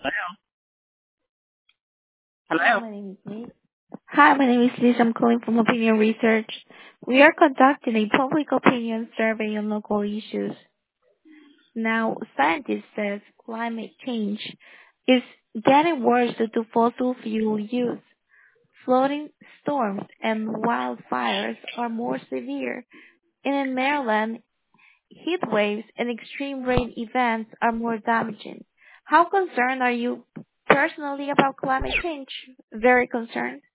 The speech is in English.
Hello. Hi, Hello. my name is Liz. Hi, my name is Liz. I'm calling from Opinion Research. We are conducting a public opinion survey on local issues. Now, scientists says climate change is getting worse due to fossil fuel use. Flooding, storms, and wildfires are more severe. And in Maryland, heat waves and extreme rain events are more damaging. How concerned are you personally about climate change? Very concerned.